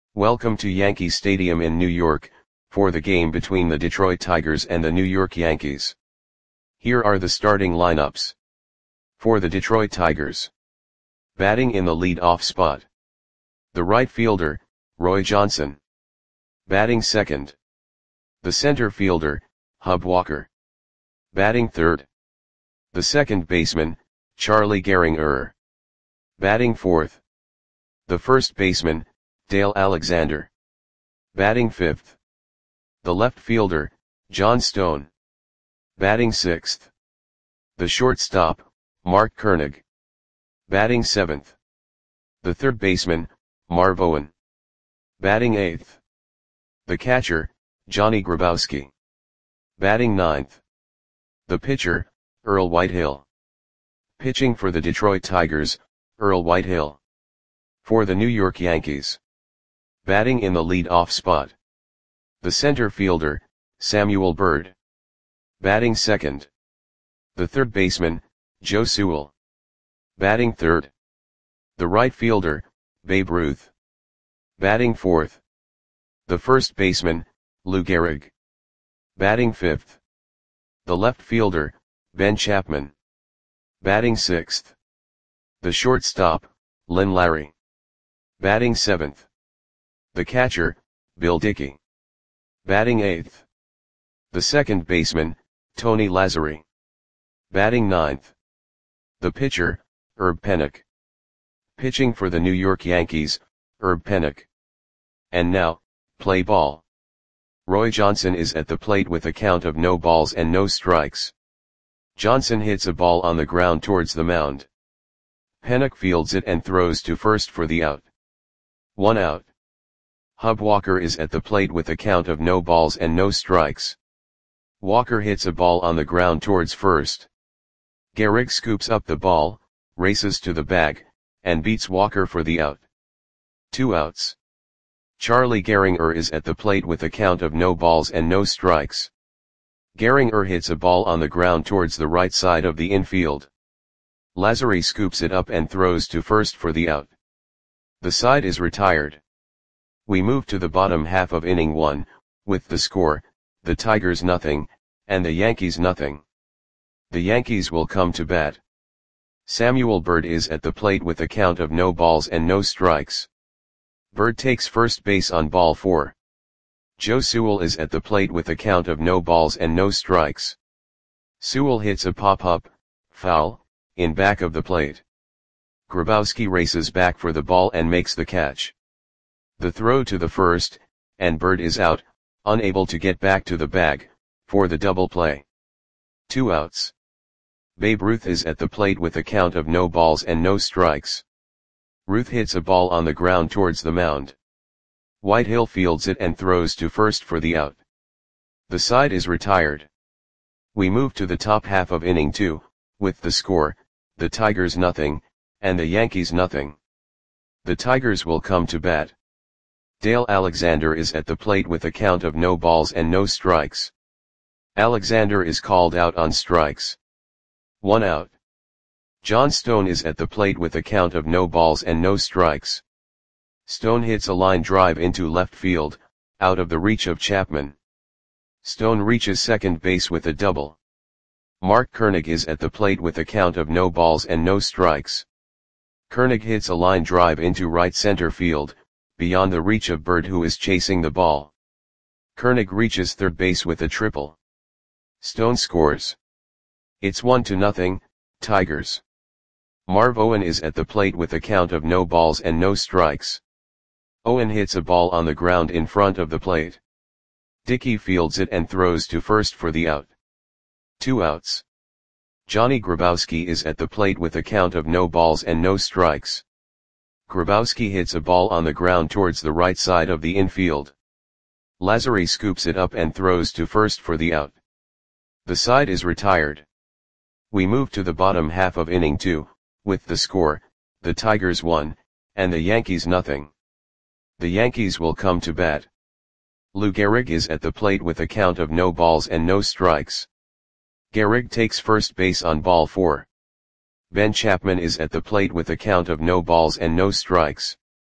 Welcome to Yankee Stadium in New York, for the game between the Detroit Tigers and the New York Yankees. Here are the starting lineups. For the Detroit Tigers. Batting in the lead-off spot. The right fielder, Roy Johnson. Batting second. The center fielder, Hub Walker. Batting third. The second baseman, Charlie Gehringer. Batting fourth. The first baseman, Dale Alexander. Batting fifth. The left fielder, John Stone. Batting sixth. The shortstop, Mark Koenig. Batting seventh. The third baseman, Marv Owen. Batting eighth. The catcher, Johnny Grabowski. Batting ninth. The pitcher, Earl Whitehill. Pitching for the Detroit Tigers, Earl Whitehill. For the New York Yankees. Batting in the lead-off spot. The center fielder, Samuel Byrd. Batting second. The third baseman, Joe Sewell. Batting third. The right fielder, Babe Ruth. Batting fourth. The first baseman, Lou Gehrig. Batting fifth. The left fielder, Ben Chapman. Batting sixth. The shortstop, Lynn Larry. Batting seventh. The catcher, Bill Dickey. Batting eighth. The second baseman, Tony Lazzeri. Batting ninth. The pitcher, Herb Pennock. Pitching for the New York Yankees, Herb Pennock. And now, play ball. Roy Johnson is at the plate with a count of no balls and no strikes. Johnson hits a ball on the ground towards the mound. Pennock fields it and throws to first for the out. 1 out. Hub Walker is at the plate with a count of no balls and no strikes. Walker hits a ball on the ground towards first. Gehrig scoops up the ball, races to the bag, and beats Walker for the out. 2 outs. Charlie Gehringer is at the plate with a count of no balls and no strikes. Gehringer hits a ball on the ground towards the right side of the infield. Lazzeri scoops it up and throws to first for the out. The side is retired. We move to the bottom half of inning 1, with the score, the Tigers nothing, and the Yankees nothing. The Yankees will come to bat. Samuel Byrd is at the plate with a count of no balls and no strikes. Byrd takes first base on ball 4. Joe Sewell is at the plate with a count of no balls and no strikes. Sewell hits a pop-up, foul, in back of the plate. Grabowski races back for the ball and makes the catch. The throw to the first, and Byrd is out, unable to get back to the bag, for the double play. 2 outs. Babe Ruth is at the plate with a count of no balls and no strikes. Ruth hits a ball on the ground towards the mound. Whitehill fields it and throws to first for the out. The side is retired. We move to the top half of inning 2, with the score, the Tigers nothing, and the Yankees nothing. The Tigers will come to bat. Dale Alexander is at the plate with a count of no balls and no strikes. Alexander is called out on strikes. 1 out. John Stone is at the plate with a count of no balls and no strikes. Stone hits a line drive into left field, out of the reach of Chapman. Stone reaches second base with a double. Mark Koenig is at the plate with a count of no balls and no strikes. Koenig hits a line drive into right center field, beyond the reach of Byrd, who is chasing the ball. Koenig reaches third base with a triple. Stone scores. It's 1-0, Tigers. Marv Owen is at the plate with a count of no balls and no strikes. Owen hits a ball on the ground in front of the plate. Dickey fields it and throws to first for the out. 2 outs. Johnny Grabowski is at the plate with a count of no balls and no strikes. Grabowski hits a ball on the ground towards the right side of the infield. Lazzeri scoops it up and throws to first for the out. The side is retired. We move to the bottom half of inning 2, with the score, the Tigers 1, and the Yankees nothing. The Yankees will come to bat. Lou Gehrig is at the plate with a count of no balls and no strikes. Gehrig takes first base on ball 4. Ben Chapman is at the plate with a count of no balls and no strikes.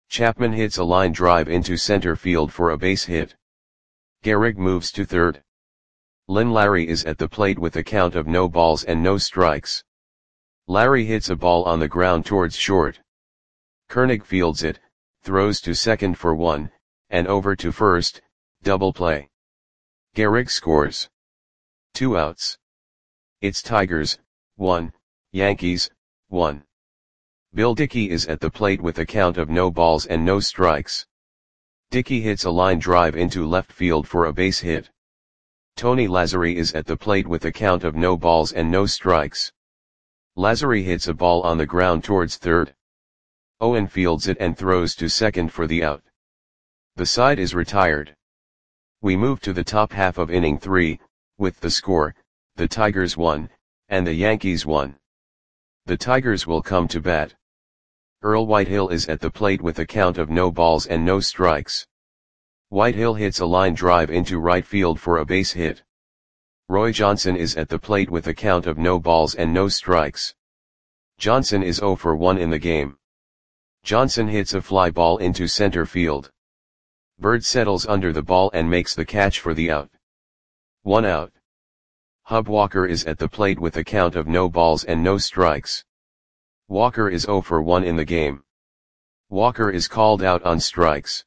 Chapman hits a line drive into center field for a base hit. Gehrig moves to third. Lynn Larry is at the plate with a count of no balls and no strikes. Larry hits a ball on the ground towards short. Koenig fields it, throws to second for one, and over to first, double play. Gehrig scores. 2 outs. It's Tigers, 1, Yankees, 1. Bill Dickey is at the plate with a count of no balls and no strikes. Dickey hits a line drive into left field for a base hit. Tony Lazzari is at the plate with a count of no balls and no strikes. Lazzari hits a ball on the ground towards third. Owen fields it and throws to second for the out. The side is retired. We move to the top half of inning 3, with the score, the Tigers 1, and the Yankees 1. The Tigers will come to bat. Earl Whitehill is at the plate with a count of no balls and no strikes. Whitehill hits a line drive into right field for a base hit. Roy Johnson is at the plate with a count of no balls and no strikes. Johnson is 0 for 1 in the game. Johnson hits a fly ball into center field. Bird settles under the ball and makes the catch for the out. 1 out. Hub Walker is at the plate with a count of no balls and no strikes. Walker is 0 for 1 in the game. Walker is called out on strikes.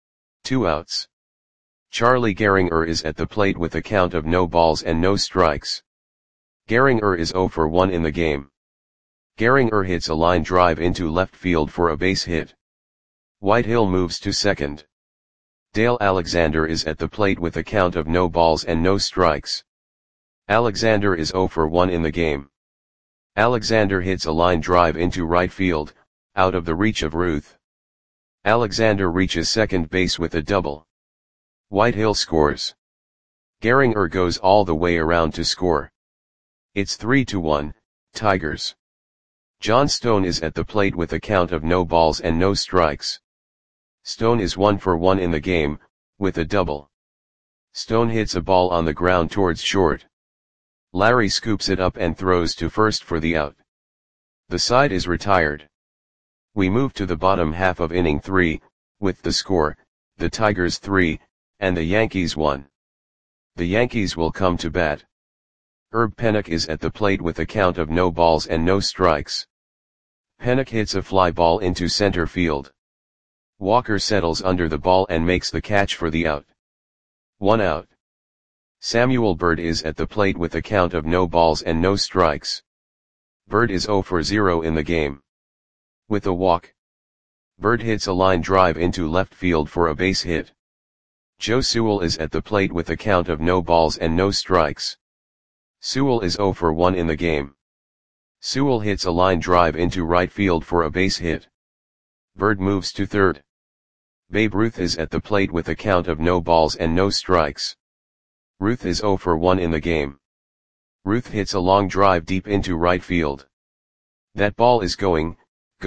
2 outs. Charlie Gehringer is at the plate with a count of no balls and no strikes. Gehringer is 0 for 1 in the game. Gehringer hits a line drive into left field for a base hit. Whitehill moves to second. Dale Alexander is at the plate with a count of no balls and no strikes. Alexander is 0 for 1 in the game. Alexander hits a line drive into right field, out of the reach of Ruth. Alexander reaches second base with a double. Whitehill scores. Gehringer goes all the way around to score. It's 3-1, Tigers. John Stone is at the plate with a count of no balls and no strikes. Stone is 1 for 1 in the game, with a double. Stone hits a ball on the ground towards short. Larry scoops it up and throws to first for the out. The side is retired. We move to the bottom half of inning 3, with the score, the Tigers 3, and the Yankees 1. The Yankees will come to bat. Herb Pennock is at the plate with a count of no balls and no strikes. Pennock hits a fly ball into center field. Walker settles under the ball and makes the catch for the out. 1 out. Samuel Bird is at the plate with a count of no balls and no strikes. Bird is 0 for 0 in the game. With a walk. Bird hits a line drive into left field for a base hit. Joe Sewell is at the plate with a count of no balls and no strikes. Sewell is 0 for 1 in the game. Sewell hits a line drive into right field for a base hit. Bird moves to third. Babe Ruth is at the plate with a count of no balls and no strikes. Ruth is 0 for 1 in the game. Ruth hits a long drive deep into right field. That ball is gone.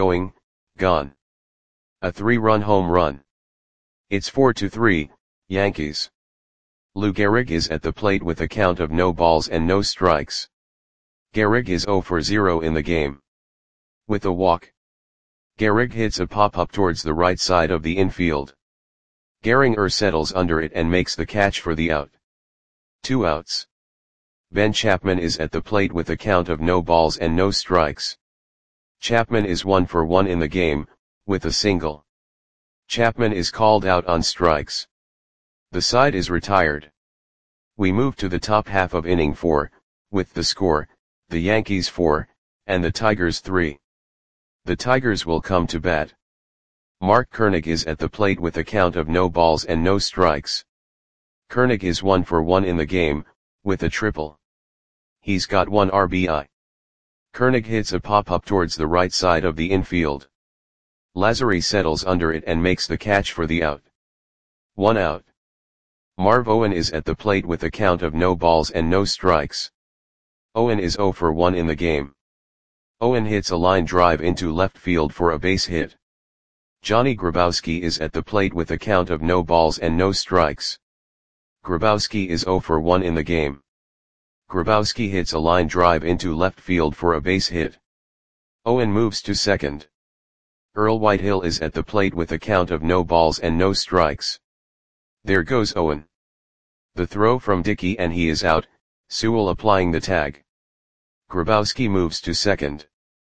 A 3-run home run. It's 4-3, Yankees. Lou Gehrig is at the plate with a count of no balls and no strikes. Gehrig is 0 for 0 in the game. With a walk. Gehrig hits a pop-up towards the right side of the infield. Gehringer settles under it and makes the catch for the out. 2 outs. Ben Chapman is at the plate with a count of no balls and no strikes. Chapman is 1 for 1 in the game, with a single. Chapman is called out on strikes. The side is retired. We move to the top half of inning 4, with the score, the Yankees 4, and the Tigers 3. The Tigers will come to bat. Mark Koenig is at the plate with a count of no balls and no strikes. Koenig is 1 for 1 in the game, with a triple. He's got 1 RBI. Koenig hits a pop-up towards the right side of the infield. Lazzari settles under it and makes the catch for the out. 1 out. Marv Owen is at the plate with a count of no balls and no strikes. Owen is 0 for 1 in the game. Owen hits a line drive into left field for a base hit. Johnny Grabowski is at the plate with a count of no balls and no strikes. Grabowski is 0 for 1 in the game. Grabowski hits a line drive into left field for a base hit. Owen moves to second. Earl Whitehill is at the plate with a count of no balls and no strikes. There goes Owen. The throw from Dickey and he is out, Sewell applying the tag. Grabowski moves to second.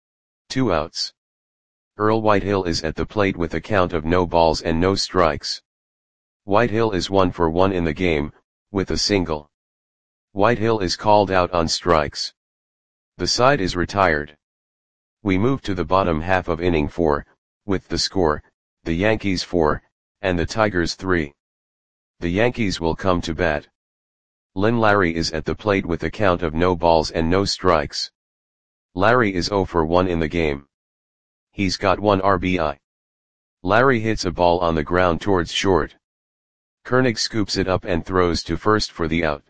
2 outs. Earl Whitehill is at the plate with a count of no balls and no strikes. Whitehill is 1 for 1 in the game, with a single. Whitehill is called out on strikes. The side is retired. We move to the bottom half of inning 4, with the score, the Yankees 4, and the Tigers 3. The Yankees will come to bat. Lynn Larry is at the plate with a count of no balls and no strikes. Larry is 0 for 1 in the game. He's got 1 RBI. Larry hits a ball on the ground towards short. Koenig scoops it up and throws to first for the out.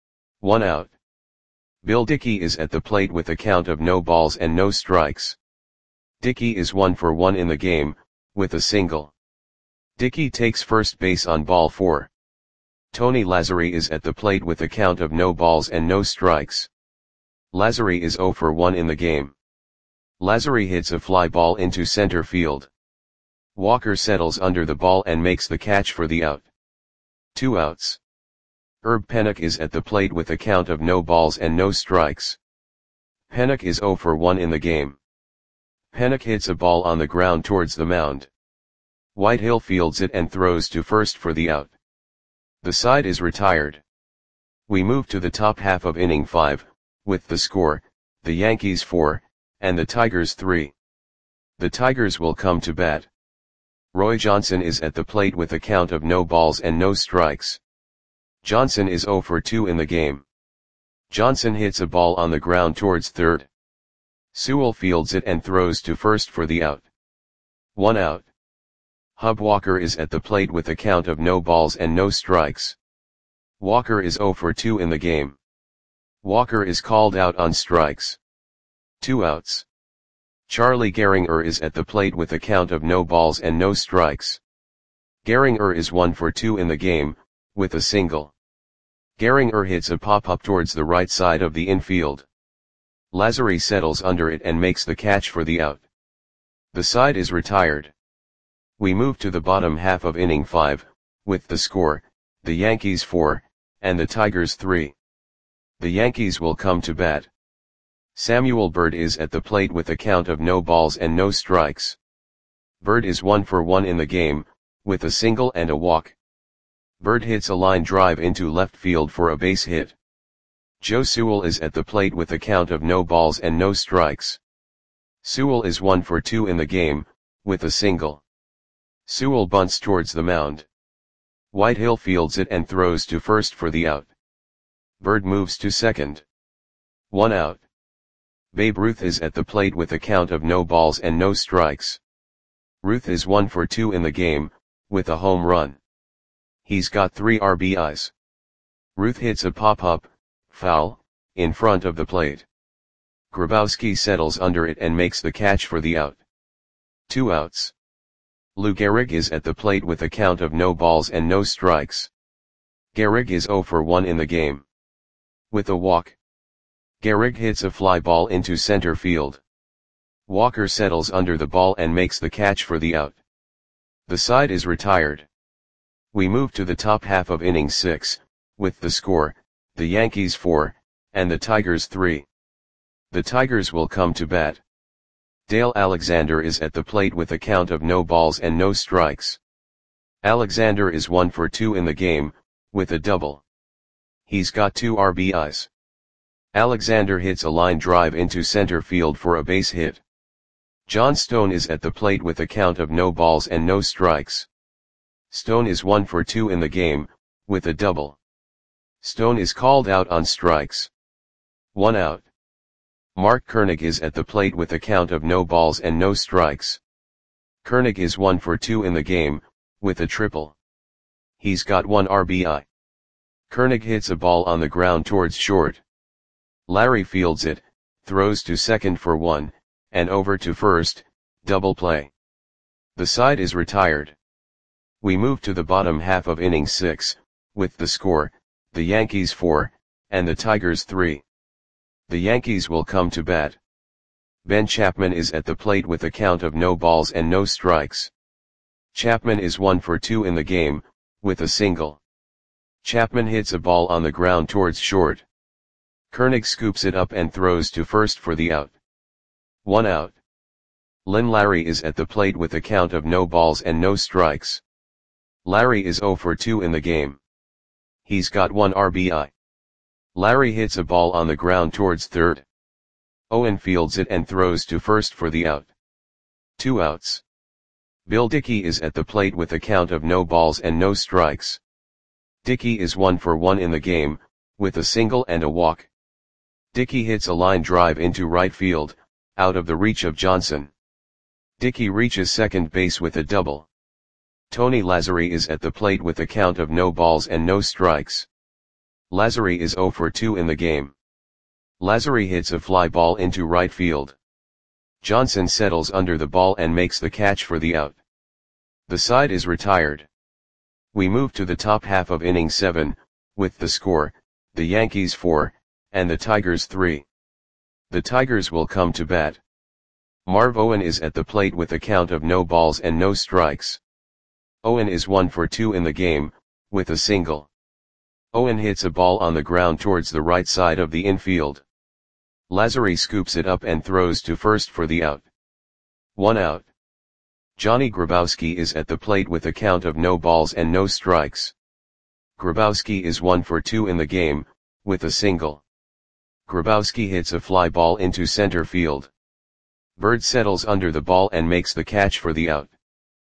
1 out. Bill Dickey is at the plate with a count of no balls and no strikes. Dickey is 1 for 1 in the game, with a single. Dickey takes first base on ball 4. Tony Lazzari is at the plate with a count of no balls and no strikes. Lazzari is 0 for 1 in the game. Lazzari hits a fly ball into center field. Walker settles under the ball and makes the catch for the out. 2 outs. Herb Pennock is at the plate with a count of no balls and no strikes. Pennock is 0 for 1 in the game. Pennock hits a ball on the ground towards the mound. Whitehill fields it and throws to first for the out. The side is retired. We move to the top half of inning 5, with the score, the Yankees 4, and the Tigers 3. The Tigers will come to bat. Roy Johnson is at the plate with a count of no balls and no strikes. Johnson is 0 for 2 in the game. Johnson hits a ball on the ground towards third. Sewell fields it and throws to first for the out. 1 out. Hub Walker is at the plate with a count of no balls and no strikes. Walker is 0 for 2 in the game. Walker is called out on strikes. 2 outs. Charlie Gehringer is at the plate with a count of no balls and no strikes. Gehringer is 1 for 2 in the game, with a single. Gehringer hits a pop-up towards the right side of the infield. Lazzari settles under it and makes the catch for the out. The side is retired. We move to the bottom half of inning 5, with the score, the Yankees 4, and the Tigers 3. The Yankees will come to bat. Samuel Bird is at the plate with a count of no balls and no strikes. Bird is 1 for 1 in the game, with a single and a walk. Bird hits a line drive into left field for a base hit. Joe Sewell is at the plate with a count of no balls and no strikes. Sewell is 1 for 2 in the game, with a single. Sewell bunts towards the mound. Whitehill fields it and throws to first for the out. Bird moves to second. 1 out. Babe Ruth is at the plate with a count of no balls and no strikes. Ruth is 1 for 2 in the game, with a home run. He's got 3 RBIs. Ruth hits a pop-up, foul, in front of the plate. Grabowski settles under it and makes the catch for the out. 2 outs. Lou Gehrig is at the plate with a count of no balls and no strikes. Gehrig is 0 for 1 in the game. With a walk. Gehrig hits a fly ball into center field. Walker settles under the ball and makes the catch for the out. The side is retired. We move to the top half of inning 6, with the score, the Yankees 4, and the Tigers 3. The Tigers will come to bat. Dale Alexander is at the plate with a count of no balls and no strikes. Alexander is 1 for 2 in the game, with a double. He's got 2 RBIs. Alexander hits a line drive into center field for a base hit. John Stone is at the plate with a count of no balls and no strikes. Stone is 1 for 2 in the game, with a double. Stone is called out on strikes. 1 out. Mark Koenig is at the plate with a count of no balls and no strikes. Koenig is 1 for 2 in the game, with a triple. He's got 1 RBI. Koenig hits a ball on the ground towards short. Larry fields it, throws to second for 1, and over to first, double play. The side is retired. We move to the bottom half of inning 6, with the score, the Yankees 4, and the Tigers 3. The Yankees will come to bat. Ben Chapman is at the plate with a count of no balls and no strikes. Chapman is 1 for 2 in the game, with a single. Chapman hits a ball on the ground towards short. Koenig scoops it up and throws to first for the out. 1 out. Lynn Larry is at the plate with a count of no balls and no strikes. Larry is 0 for 2 in the game. He's got 1 RBI. Larry hits a ball on the ground towards third. Owen fields it and throws to first for the out. 2 outs. Bill Dickey is at the plate with a count of no balls and no strikes. Dickey is 1 for 1 in the game, with a single and a walk. Dickey hits a line drive into right field, out of the reach of Johnson. Dickey reaches second base with a double. Tony Lazzari is at the plate with a count of no balls and no strikes. Lazzari is 0 for 2 in the game. Lazzari hits a fly ball into right field. Johnson settles under the ball and makes the catch for the out. The side is retired. We move to the top half of inning 7, with the score, the Yankees 4, and the Tigers 3. The Tigers will come to bat. Marv Owen is at the plate with a count of no balls and no strikes. Owen is 1 for 2 in the game, with a single. Owen hits a ball on the ground towards the right side of the infield. Lazzari scoops it up and throws to first for the out. 1 out. Johnny Grabowski is at the plate with a count of no balls and no strikes. Grabowski is 1 for 2 in the game, with a single. Grabowski hits a fly ball into center field. Bird settles under the ball and makes the catch for the out.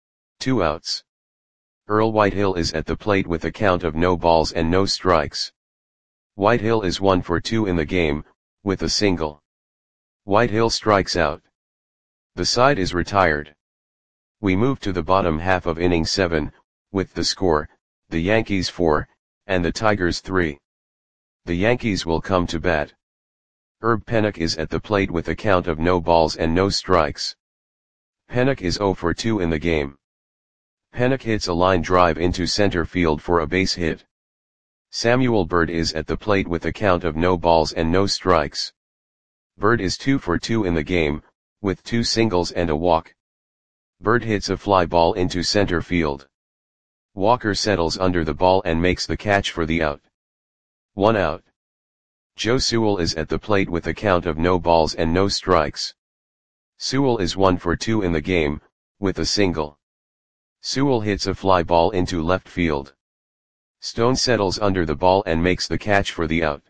2 outs. Earl Whitehill is at the plate with a count of no balls and no strikes. Whitehill is 1 for 2 in the game, with a single. Whitehill strikes out. The side is retired. We move to the bottom half of inning 7, with the score, the Yankees 4, and the Tigers 3. The Yankees will come to bat. Herb Pennock is at the plate with a count of no balls and no strikes. Pennock is 0 for 2 in the game. Pennock hits a line drive into center field for a base hit. Samuel Bird is at the plate with a count of no balls and no strikes. Bird is 2 for 2 in the game, with 2 singles and a walk. Bird hits a fly ball into center field. Walker settles under the ball and makes the catch for the out. 1 out. Joe Sewell is at the plate with a count of no balls and no strikes. Sewell is 1 for 2 in the game, with a single. Sewell hits a fly ball into left field. Stone settles under the ball and makes the catch for the out.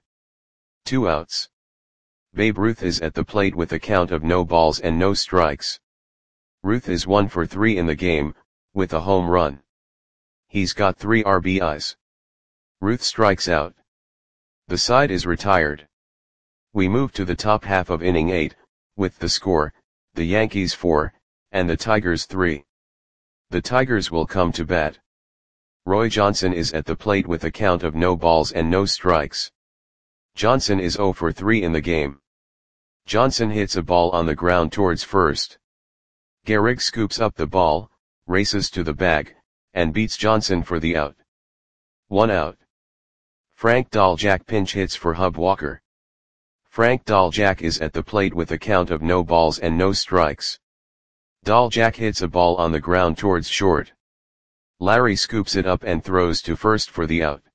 2 outs. Babe Ruth is at the plate with a count of no balls and no strikes. Ruth is 1 for 3 in the game, with a home run. He's got 3 RBIs. Ruth strikes out. The side is retired. We move to the top half of inning 8, with the score, the Yankees 4, and the Tigers 3. The Tigers will come to bat. Roy Johnson is at the plate with a count of no balls and no strikes. Johnson is 0 for 3 in the game. Johnson hits a ball on the ground towards first. Gehrig scoops up the ball, races to the bag, and beats Johnson for the out. 1 out. Frank Dahljack pinch hits for Hub Walker. Frank Dahljack is at the plate with a count of no balls and no strikes. Dahljack hits a ball on the ground towards short. Larry scoops it up and throws to first for the out.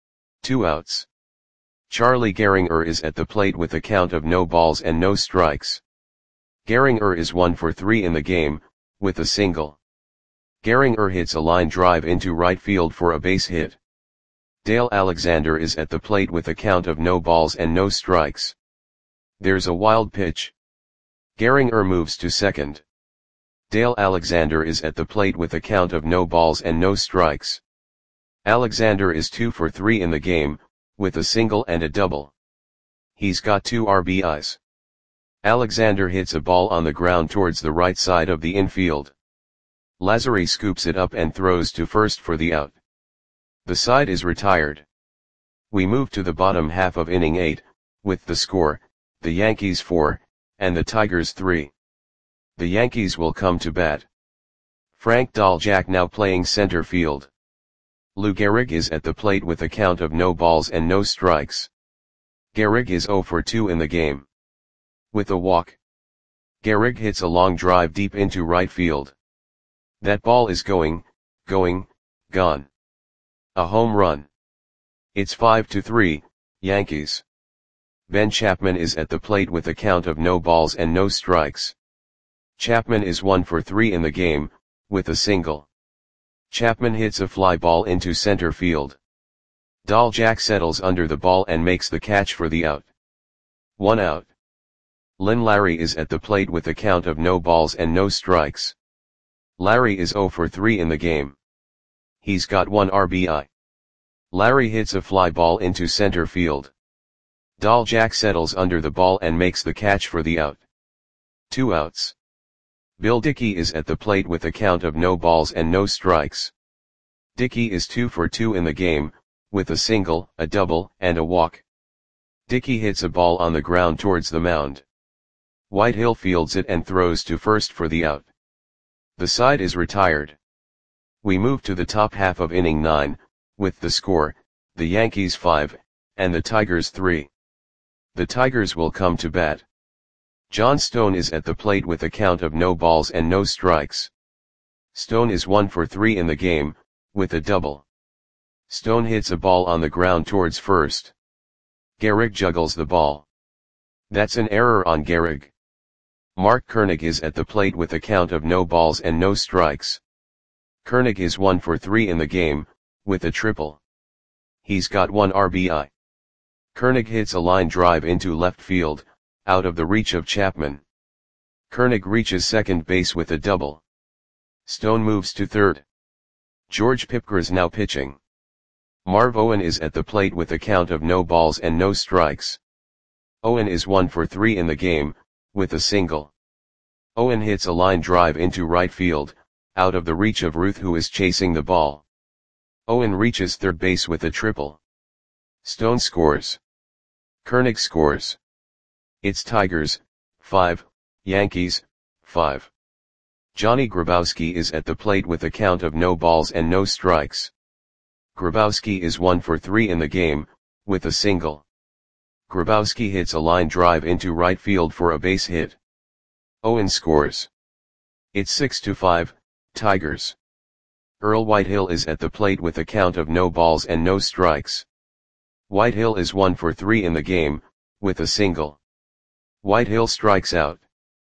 2 outs. Charlie Gehringer is at the plate with a count of no balls and no strikes. Gehringer is 1 for 3 in the game, with a single. Gehringer hits a line drive into right field for a base hit. Dale Alexander is at the plate with a count of no balls and no strikes. There's a wild pitch. Gehringer moves to second. Dale Alexander is at the plate with a count of no balls and no strikes. Alexander is 2 for 3 in the game, with a single and a double. He's got 2 RBIs. Alexander hits a ball on the ground towards the right side of the infield. Lazzari scoops it up and throws to first for the out. The side is retired. We move to the bottom half of inning 8, with the score, the Yankees 4, and the Tigers 3. The Yankees will come to bat. Frank Dahljack now playing center field. Lou Gehrig is at the plate with a count of no balls and no strikes. Gehrig is 0 for 2 in the game. With a walk. Gehrig hits a long drive deep into right field. That ball is going, gone. A home run. It's 5-3, Yankees. Ben Chapman is at the plate with a count of no balls and no strikes. Chapman is 1 for 3 in the game, with a single. Chapman hits a fly ball into center field. Dahljack settles under the ball and makes the catch for the out. 1 out. Lynn Larry is at the plate with a count of no balls and no strikes. Larry is 0 for 3 in the game. He's got 1 RBI. Larry hits a fly ball into center field. Dahljack settles under the ball and makes the catch for the out. 2 outs. Bill Dickey is at the plate with a count of no balls and no strikes. Dickey is 2 for 2 in the game, with a single, a double, and a walk. Dickey hits a ball on the ground towards the mound. Whitehill fields it and throws to first for the out. The side is retired. We move to the top half of inning 9, with the score, the Yankees 5, and the Tigers 3. The Tigers will come to bat. John Stone is at the plate with a count of no balls and no strikes. Stone is 1 for 3 in the game, with a double. Stone hits a ball on the ground towards first. Gehrig juggles the ball. That's an error on Gehrig. Mark Koenig is at the plate with a count of no balls and no strikes. Koenig is 1 for 3 in the game, with a triple. He's got 1 RBI. Koenig hits a line drive into left field, out of the reach of Chapman. Koenig reaches second base with a double. Stone moves to third. George Pipgras now pitching. Marv Owen is at the plate with a count of no balls and no strikes. Owen is 1 for 3 in the game, with a single. Owen hits a line drive into right field, out of the reach of Ruth who is chasing the ball. Owen reaches third base with a triple. Stone scores. Koenig scores. It's Tigers, 5, Yankees, 5. Johnny Grabowski is at the plate with a count of no balls and no strikes. Grabowski is 1 for 3 in the game, with a single. Grabowski hits a line drive into right field for a base hit. Owen scores. It's 6-5, Tigers. Earl Whitehill is at the plate with a count of no balls and no strikes. Whitehill is 1 for 3 in the game, with a single. Whitehill strikes out.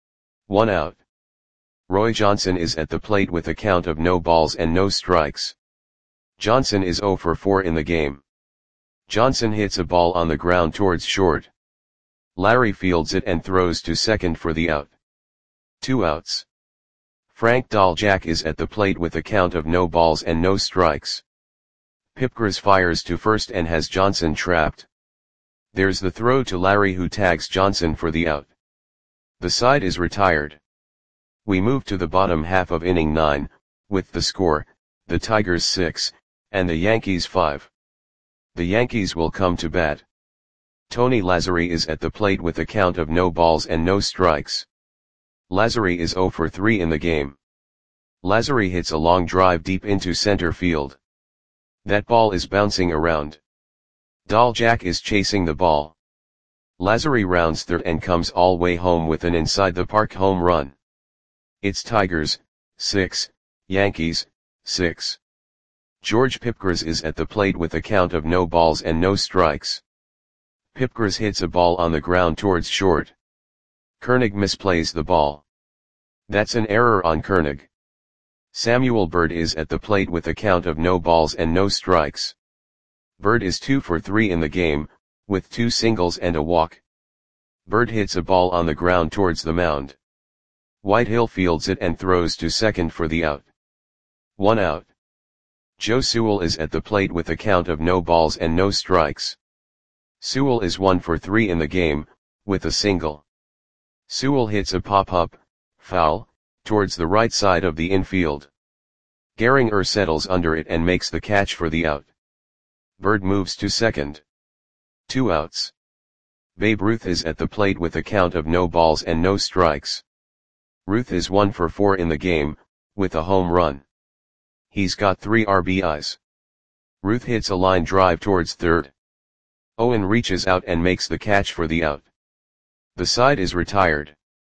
1 out. Roy Johnson is at the plate with a count of no balls and no strikes. Johnson is 0 for 4 in the game. Johnson hits a ball on the ground towards short. Larry fields it and throws to second for the out. 2 outs. Frank Dahljack is at the plate with a count of no balls and no strikes. Pipgras fires to first and has Johnson trapped. There's the throw to Larry who tags Johnson for the out. The side is retired. We move to the bottom half of inning 9, with the score, the Tigers 6, and the Yankees 5. The Yankees will come to bat. Tony Lazzari is at the plate with a count of no balls and no strikes. Lazzari is 0 for 3 in the game. Lazzari hits a long drive deep into center field. That ball is bouncing around. Dahljack is chasing the ball. Lazzari rounds third and comes all way home with an inside the park home run. It's Tigers, 6, Yankees, 6. George Pipgras is at the plate with a count of no balls and no strikes. Pipgras hits a ball on the ground towards short. Koenig misplays the ball. That's an error on Koenig. Samuel Bird is at the plate with a count of no balls and no strikes. Bird is 2 for 3 in the game, with 2 singles and a walk. Bird hits a ball on the ground towards the mound. Whitehill fields it and throws to second for the out. 1 out. Joe Sewell is at the plate with a count of no balls and no strikes. Sewell is 1 for 3 in the game, with a single. Sewell hits a pop-up, foul, towards the right side of the infield. Gehringer settles under it and makes the catch for the out. Bird moves to second. 2 outs. Babe Ruth is at the plate with a count of no balls and no strikes. Ruth is 1 for 4 in the game, with a home run. He's got 3 RBIs. Ruth hits a line drive towards third. Owen reaches out and makes the catch for the out. The side is retired.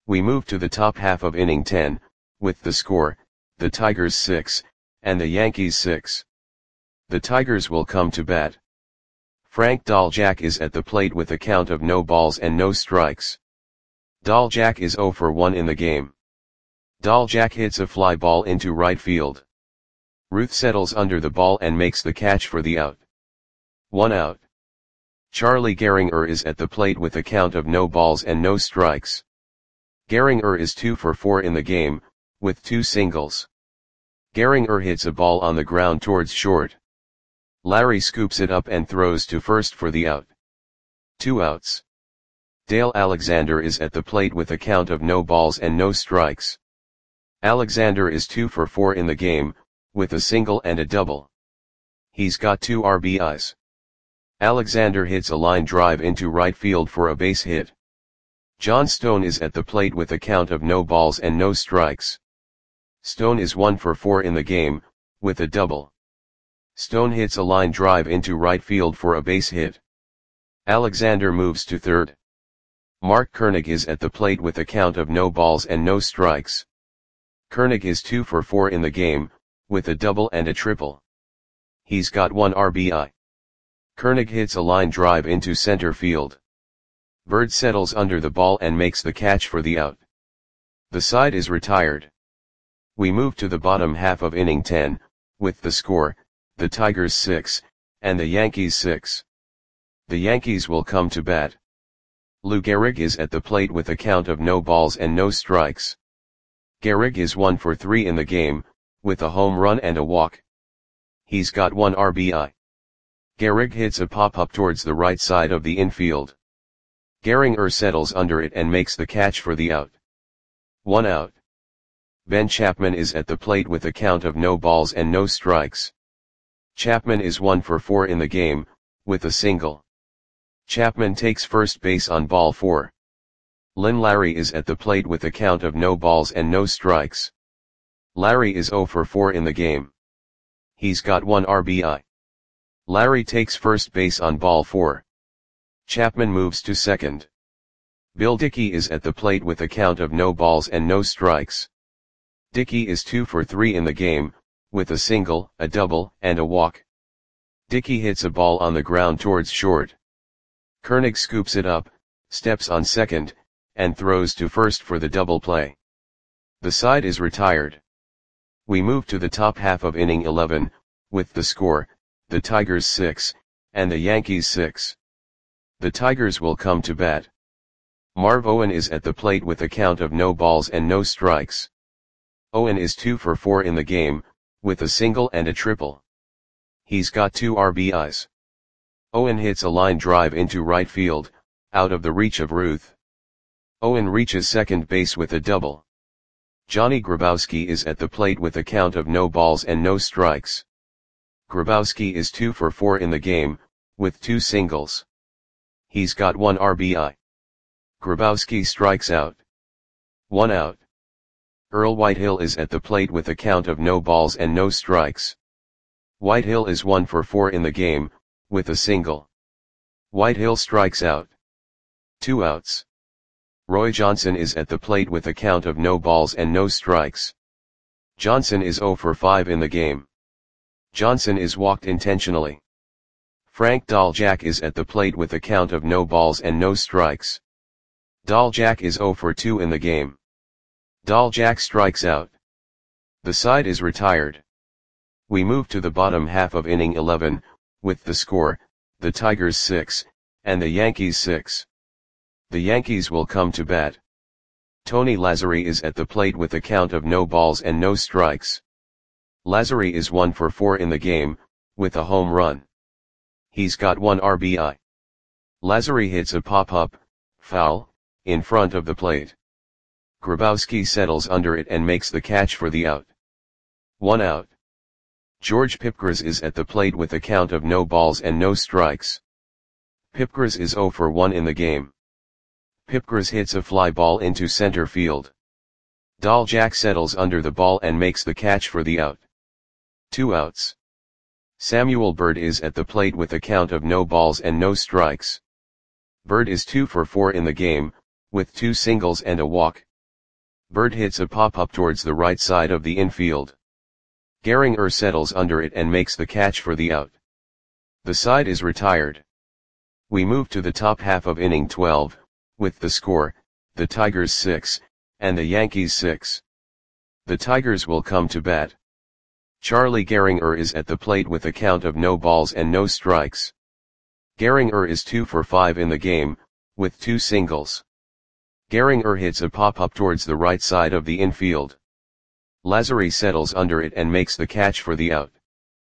We move to the top half of inning 10, with the score, the Tigers 6, and the Yankees 6. The Tigers will come to bat. Frank Daljak is at the plate with a count of no balls and no strikes. Daljak is 0 for 1 in the game. Daljak hits a fly ball into right field. Ruth settles under the ball and makes the catch for the out. 1 out. Charlie Gehringer is at the plate with a count of no balls and no strikes. Gehringer is 2 for 4 in the game, with 2 singles. Gehringer hits a ball on the ground towards short. Larry scoops it up and throws to first for the out. 2 outs. Dale Alexander is at the plate with a count of no balls and no strikes. Alexander is 2 for 4 in the game, with a single and a double. He's got 2 RBIs. Alexander hits a line drive into right field for a base hit. John Stone is at the plate with a count of no balls and no strikes. Stone is 1 for 4 in the game, with a double. Stone hits a line drive into right field for a base hit. Alexander moves to third. Mark Koenig is at the plate with a count of no balls and no strikes. Koenig is 2 for 4 in the game, with a double and a triple. He's got 1 RBI. Koenig hits a line drive into center field. Bird settles under the ball and makes the catch for the out. The side is retired. We move to the bottom half of inning 10, with the score, the Tigers 6, and the Yankees 6. The Yankees will come to bat. Lou Gehrig is at the plate with a count of no balls and no strikes. Gehrig is 1 for 3 in the game, with a home run and a walk. He's got 1 RBI. Gehrig hits a pop-up towards the right side of the infield. Gehringer settles under it and makes the catch for the out. 1 out. Ben Chapman is at the plate with a count of no balls and no strikes. Chapman is 1 for 4 in the game, with a single. Chapman takes first base on ball 4. Lynn Larry is at the plate with a count of no balls and no strikes. Larry is 0 for 4 in the game. He's got 1 RBI. Larry takes first base on ball 4. Chapman moves to second. Bill Dickey is at the plate with a count of no balls and no strikes. Dickey is 2 for 3 in the game, with a single, a double, and a walk. Dickey hits a ball on the ground towards short. Koenig scoops it up, steps on second, and throws to first for the double play. The side is retired. We move to the top half of inning 11, with the score, the Tigers 6, and the Yankees 6. The Tigers will come to bat. Marv Owen is at the plate with a count of no balls and no strikes. Owen is 2 for 4 in the game, with a single and a triple. He's got 2 RBIs. Owen hits a line drive into right field, out of the reach of Ruth. Owen reaches second base with a double. Johnny Grabowski is at the plate with a count of no balls and no strikes. Grabowski is 2 for 4 in the game, with 2 singles. He's got 1 RBI. Grabowski strikes out. 1 out. Earl Whitehill is at the plate with a count of no balls and no strikes. Whitehill is 1 for 4 in the game, with a single. Whitehill strikes out. 2 outs. Roy Johnson is at the plate with a count of no balls and no strikes. Johnson is 0 for 5 in the game. Johnson is walked intentionally. Frank Daljak is at the plate with a count of no balls and no strikes. Daljak is 0 for 2 in the game. Daljak strikes out. The side is retired. We move to the bottom half of inning 11, with the score, the Tigers 6, and the Yankees 6. The Yankees will come to bat. Tony Lazzari is at the plate with a count of no balls and no strikes. Lazzari is 1 for 4 in the game, with a home run. He's got 1 RBI. Lazzari hits a pop-up, foul, in front of the plate. Grabowski settles under it and makes the catch for the out. 1 out. George Pipgras is at the plate with a count of no balls and no strikes. Pipgras is 0 for 1 in the game. Pipgras hits a fly ball into center field. Daljak settles under the ball and makes the catch for the out. 2 outs. Samuel Bird is at the plate with a count of no balls and no strikes. Bird is 2 for 4 in the game, with 2 singles and a walk. Bird hits a pop-up towards the right side of the infield. Gehringer settles under it and makes the catch for the out. The side is retired. We move to the top half of inning 12, with the score, the Tigers 6, and the Yankees 6. The Tigers will come to bat. Charlie Gehringer is at the plate with a count of no balls and no strikes. Gehringer is 2 for 5 in the game, with 2 singles. Gehringer hits a pop-up towards the right side of the infield. Lazzari settles under it and makes the catch for the out.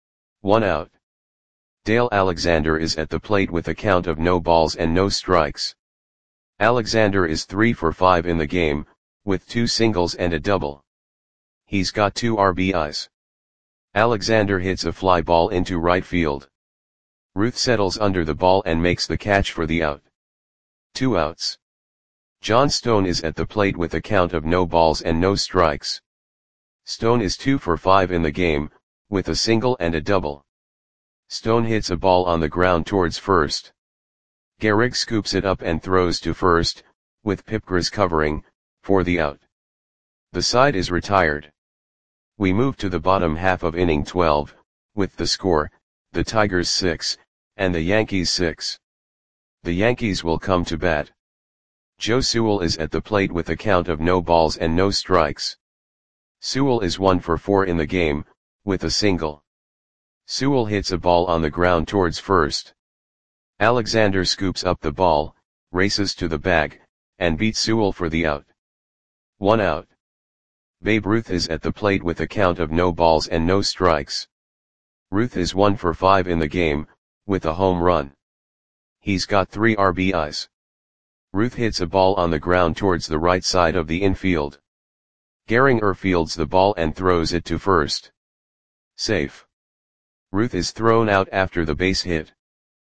1 out. Dale Alexander is at the plate with a count of no balls and no strikes. Alexander is 3 for 5 in the game, with 2 singles and a double. He's got 2 RBIs. Alexander hits a fly ball into right field. Ruth settles under the ball and makes the catch for the out. 2 outs. John Stone is at the plate with a count of no balls and no strikes. Stone is 2 for 5 in the game, with a single and a double. Stone hits a ball on the ground towards first. Gehrig scoops it up and throws to first, with Pipgras covering, for the out. The side is retired. We move to the bottom half of inning 12, with the score, the Tigers 6, and the Yankees 6. The Yankees will come to bat. Joe Sewell is at the plate with a count of no balls and no strikes. Sewell is 1 for 4 in the game, with a single. Sewell hits a ball on the ground towards first. Alexander scoops up the ball, races to the bag, and beats Sewell for the out. 1 out. Babe Ruth is at the plate with a count of no balls and no strikes. Ruth is 1 for 5 in the game, with a home run. He's got 3 RBIs. Ruth hits a ball on the ground towards the right side of the infield. Gehringer fields the ball and throws it to first. Safe. Ruth is thrown out after the base hit.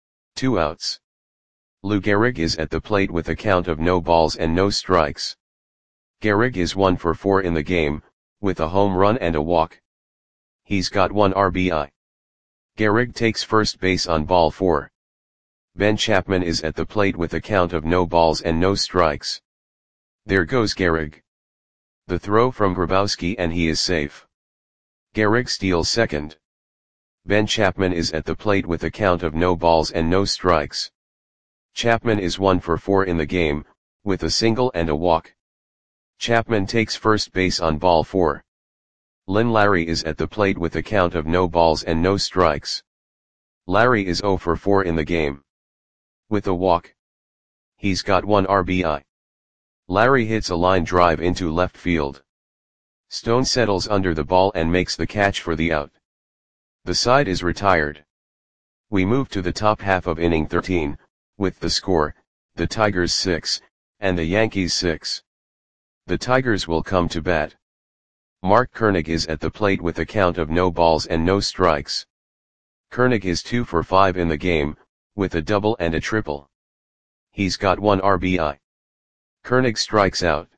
2 outs. Lou Gehrig is at the plate with a count of no balls and no strikes. Gehrig is 1 for 4 in the game, with a home run and a walk. He's got 1 RBI. Gehrig takes first base on ball 4. Ben Chapman is at the plate with a count of no balls and no strikes. There goes Gehrig. The throw from Grabowski and he is safe. Gehrig steals second. Ben Chapman is at the plate with a count of no balls and no strikes. Chapman is 1 for 4 in the game, with a single and a walk. Chapman takes first base on ball 4. Lynn Larry is at the plate with a count of no balls and no strikes. Larry is 0 for 4 in the game. With a walk. He's got 1 RBI. Larry hits a line drive into left field. Stone settles under the ball and makes the catch for the out. The side is retired. We move to the top half of inning 13, with the score, the Tigers 6, and the Yankees 6. The Tigers will come to bat. Mark Koenig is at the plate with a count of no balls and no strikes. Koenig is 2 for 5 in the game, with a double and a triple. He's got 1 RBI. Koenig strikes out.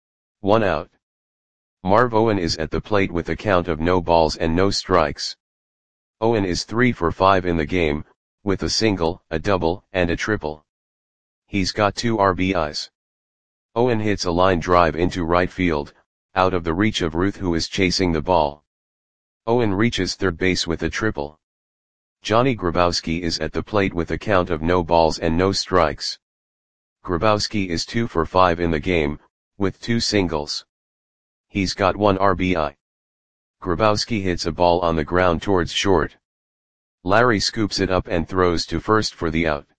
1 out. Marv Owen is at the plate with a count of no balls and no strikes. Owen is 3 for 5 in the game, with a single, a double, and a triple. He's got 2 RBIs. Owen hits a line drive into right field, out of the reach of Ruth who is chasing the ball. Owen reaches third base with a triple. Johnny Grabowski is at the plate with a count of no balls and no strikes. Grabowski is 2 for 5 in the game, with 2 singles. He's got 1 RBI. Grabowski hits a ball on the ground towards short. Larry scoops it up and throws to first for the out.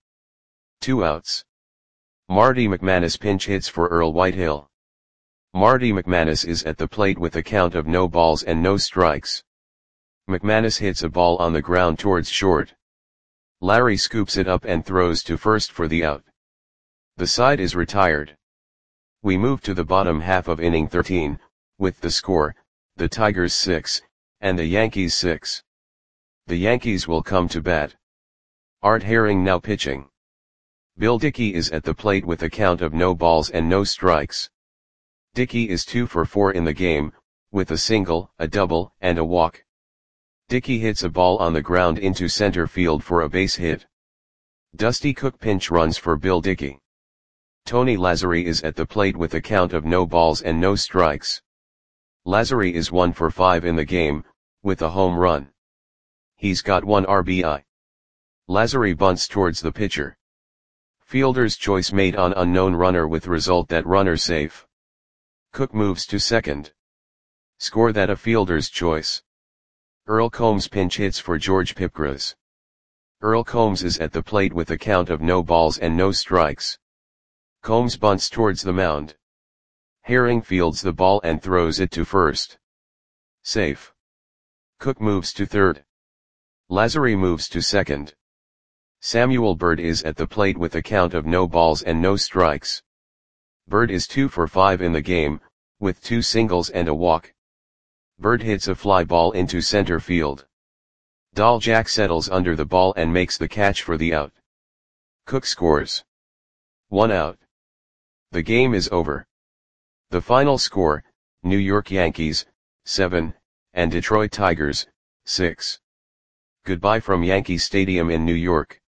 2 outs. Marty McManus pinch hits for Earl Whitehill. Marty McManus is at the plate with a count of no balls and no strikes. McManus hits a ball on the ground towards short. Larry scoops it up and throws to first for the out. The side is retired. We move to the bottom half of inning 13, with the score, the Tigers 6, and the Yankees 6. The Yankees will come to bat. Art Herring now pitching. Bill Dickey is at the plate with a count of no balls and no strikes. Dickey is 2 for 4 in the game, with a single, a double, and a walk. Dickey hits a ball on the ground into center field for a base hit. Dusty Cook pinch runs for Bill Dickey. Tony Lazzari is at the plate with a count of no balls and no strikes. Lazzari is 1 for 5 in the game, with a home run. He's got 1 RBI. Lazzari bunts towards the pitcher. Fielder's choice made on unknown runner with result that runner safe. Cook moves to second. Score that a fielder's choice. Earl Combs pinch hits for George Pipgras. Earl Combs is at the plate with a count of no balls and no strikes. Combs bunts towards the mound. Herring fields the ball and throws it to first. Safe. Cook moves to third. Lazzari moves to second. Samuel Bird is at the plate with a count of no balls and no strikes. Bird is 2 for 5 in the game, with 2 singles and a walk. Bird hits a fly ball into center field. Dahljack settles under the ball and makes the catch for the out. Cook scores. 1 out. The game is over. The final score, New York Yankees, 7, and Detroit Tigers, 6. Goodbye from Yankee Stadium in New York.